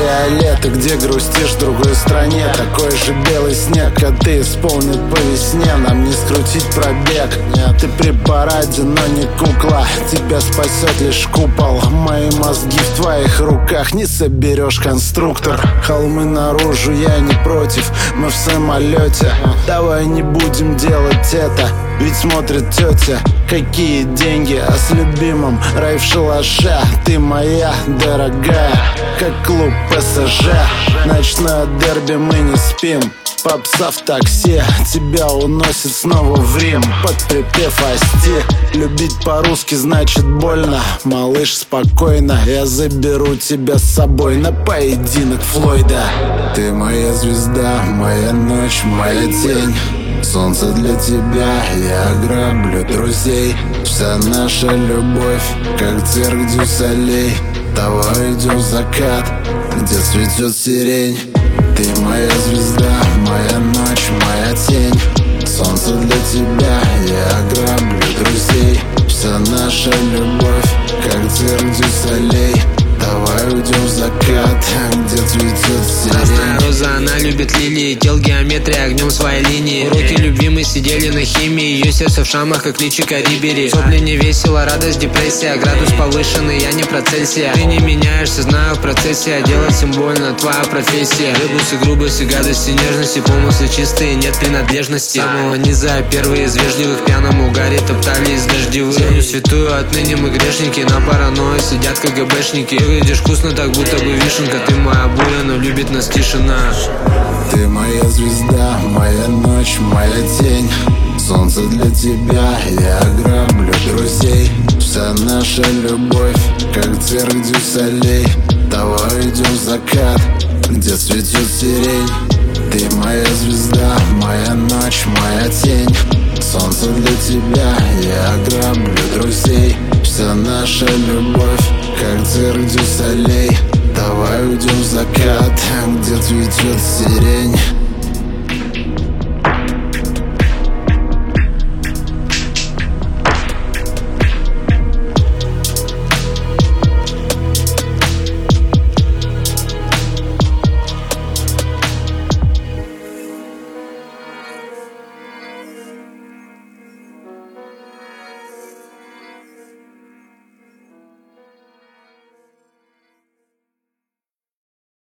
кабриолет. И где грустишь в другой стране, такой же белый снег, а ты исполнит по весне. Нам не скрутить пробег, ты при параде, но не кукла. Тебя спасет лишь купол. Мои мозги в твоих руках, не соберешь конструктор. Холмы наружу, я не против, мы в самолете. Давай не будем делать это, ведь смотрит тетя. Какие деньги, а с любимым рай в шалаше. Ты моя дорогая, как клуб ПСЖ. Ночное дерби, мы не спим. Попса в такси, тебя уносит снова в Рим. Под припев Асти. Любить по-русски значит больно. Малыш, спокойно, я заберу тебя с собой на поединок Флойда. Ты моя звезда, моя ночь, моя тень. Солнце для тебя, я ограблю друзей. Вся наша любовь, как цирк дю солей. Давай идем в закат, где цветет сирень. Ты моя звезда, моя ночь, моя тень. Солнце для тебя, я ограблю друзей. Вся наша любовь, как цирк дю солей. Давай уйдем в закат, где цветет сирень. Красная роза, она любит лилии. Тел геометрия, огнем своей линии. Уроки любви, мы сидели на химии. Ее сердце в шрамах, как личико Рибери. Сопли не весело, радость, депрессия. Градус повышенный, я не про Цельсия. Ты не меняешься, знаю в процессе. А делать им больно, твоя профессия. Ребусы, грубости, гадости, нежности. Помыслы чистые, нет принадлежности. С самого низа, первые из вежливых в пьяном угаре топтались дождевые. Землю святую, отныне мы грешники. На паранойи сидят КГБшники. Выглядишь вкусно, так будто бы вишенка. Ты моя буря, но любит нас тишина. Ты моя звезда, моя ночь, моя тень. Солнце для тебя, я ограблю друзей. Вся наша любовь, как цирк дю солей. Давай идем в закат, где цветет сирень. Ты моя звезда, моя ночь, моя тень. Солнце для тебя, я ограблю друзей. Вся наша любовь, как цирк дю солей. Давай уйдем в закат, где цветет сирень.